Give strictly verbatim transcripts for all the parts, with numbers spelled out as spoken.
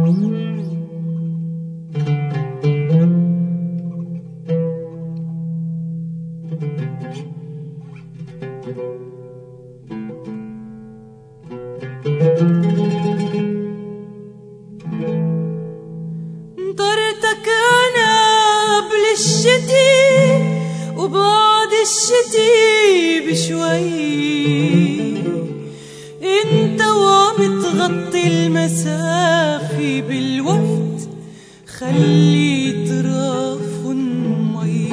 نطرتك أنا قبل الشتي وبعد الشتي بشوي، انت وعم تغطي المسافة بالوقت خلي طرافن مي.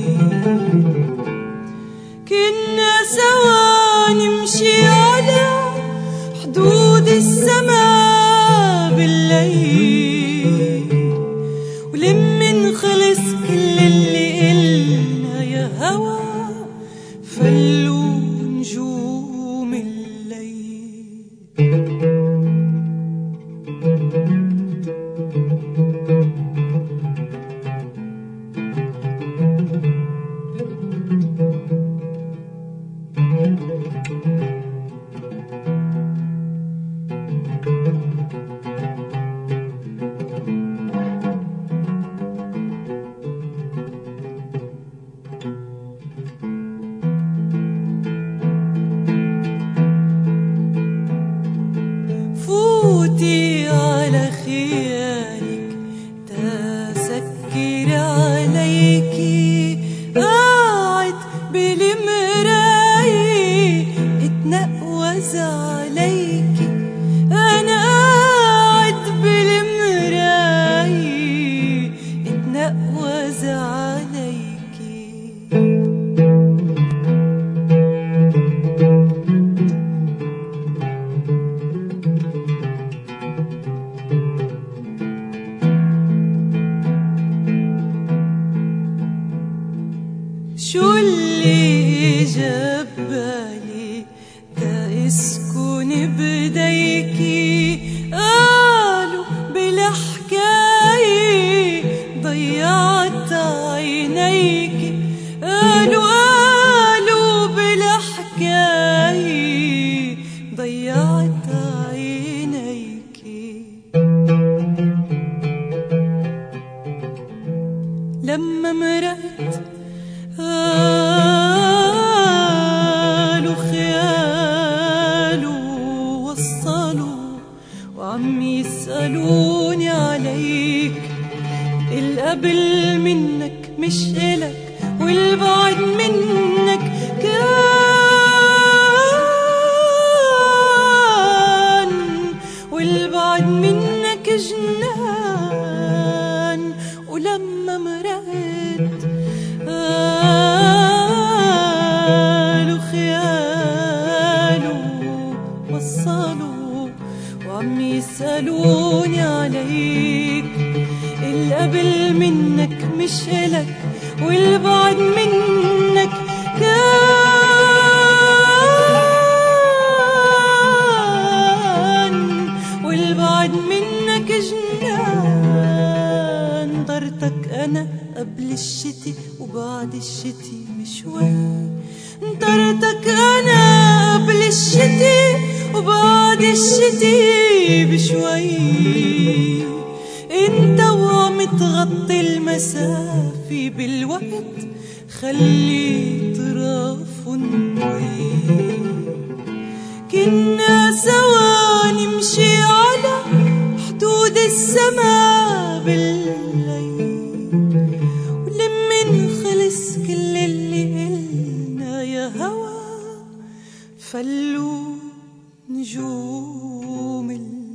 كنا سوا نمشي على حدود السما بالليل، ولمن خلص كل اللي قلنا يا هوا فلوا نجوم الليل. فوتي على خيالك تسكر عليكي، قاعد بالمراية اتنقوز عليكي، أنا قاعد بالمراية اتنقوز عليكي. شو اللي جاب بالي تا اسكن بديكي، قالوا بلا حكاية ضيعت عينيكي، قالوا قالوا بلا حكاية ضيعت عينيكي. لما مرقت قالوا خيالوا وصلوا وعم يسألوني عليك، القبل منك مش إلك والبعد منك كان، والبعد منك جنان. ولما مرقت قالوا خيالوا وصلوا وعم يسألوني عليك، القبل منك مش إلك والبعد منك كان، والبعد منك جنان. طرتك أنا قبل الشتي وبعد الشتي بشوي، نطرتك أنا قبل الشتي وبعد الشتي بشوي، انت وعم تغطي المسافة بالوقت خلي طرافن مي. كنا سوا نمشي على حدود السما بالليل، ولمن خلص كل اللي قلنا يا هوا فلوا نجوم الليل.